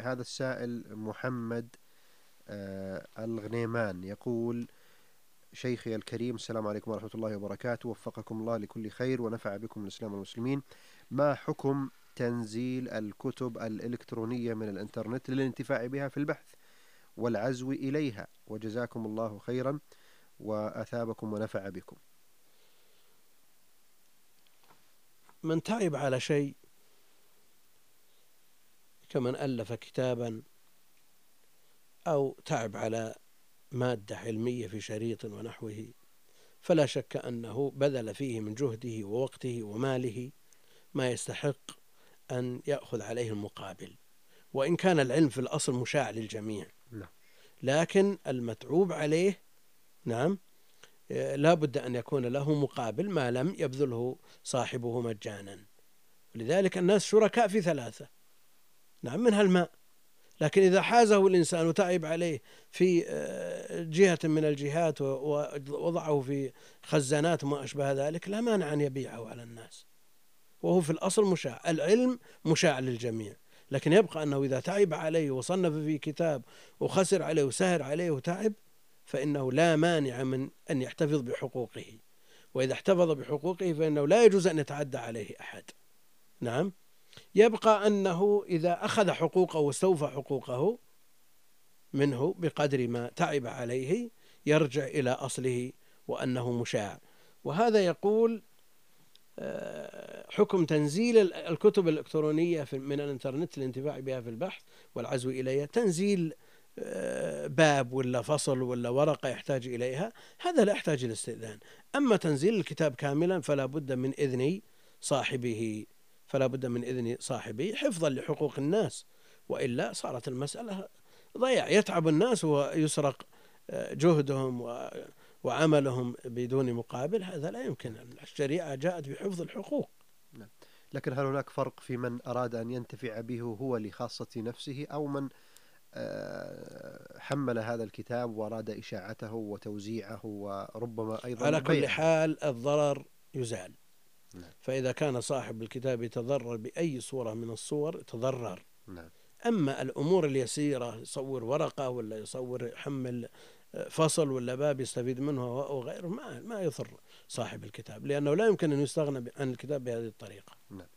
هذا السائل محمد الغنيمان يقول: شيخي الكريم، السلام عليكم ورحمة الله وبركاته، وفقكم الله لكل خير ونفع بكم الإسلام والمسلمين. ما حكم تنزيل الكتب الإلكترونية من الإنترنت للانتفاع بها في البحث والعزو إليها؟ وجزاكم الله خيرا وأثابكم ونفع بكم. من تعب على شيء كمن ألف كتابا أو تعب على مادة علمية في شريط ونحوه، فلا شك أنه بذل فيه من جهده ووقته وماله ما يستحق أن يأخذ عليه المقابل، وإن كان العلم في الأصل مشاع للجميع، لكن المتعوب عليه نعم لا بد أن يكون له مقابل ما لم يبذله صاحبه مجانا. لذلك الناس شركاء في ثلاثة، نعم، منها الماء، لكن إذا حازه الإنسان وتعب عليه في جهة من الجهات ووضعه في خزانات وما أشبه ذلك لا مانع أن يبيعه على الناس، وهو في الأصل مشاع. العلم مشاع للجميع، لكن يبقى أنه إذا تعب عليه وصنف في كتاب وخسر عليه وسهر عليه وتعب فإنه لا مانع من أن يحتفظ بحقوقه، وإذا احتفظ بحقوقه فإنه لا يجوز أن يتعدى عليه أحد. نعم، يبقى أنه إذا أخذ حقوقه واستوفى حقوقه منه بقدر ما تعب عليه يرجع إلى أصله وأنه مشاع. وهذا يقول حكم تنزيل الكتب الإلكترونية من الإنترنت للانتفاع بها في البحث والعزو إليها، تنزيل باب ولا فصل ولا ورقة يحتاج إليها، هذا لا يحتاج إلى استئذان. أما تنزيل الكتاب كاملا فلا بد من إذن صاحبه، حفظا لحقوق الناس، وإلا صارت المسألة ضياع، يتعب الناس ويسرق جهدهم وعملهم بدون مقابل، هذا لا يمكن. الشريعة جاءت بحفظ الحقوق. لكن هل هناك فرق في من أراد أن ينتفع به هو لخاصة نفسه، أو من حمل هذا الكتاب وأراد إشاعته وتوزيعه وربما أيضا على كل بيعه؟ حال الضرر يزال. فإذا كان صاحب الكتاب يتضرر بأي صورة من الصور تضرر. أما الأمور اليسيرة، يصور ورقة ولا يصور يحمل فصل ولا باب يستفيد منه وغيره، ما يضر صاحب الكتاب، لأنه لا يمكن أن يستغنى عن الكتاب بهذه الطريقة.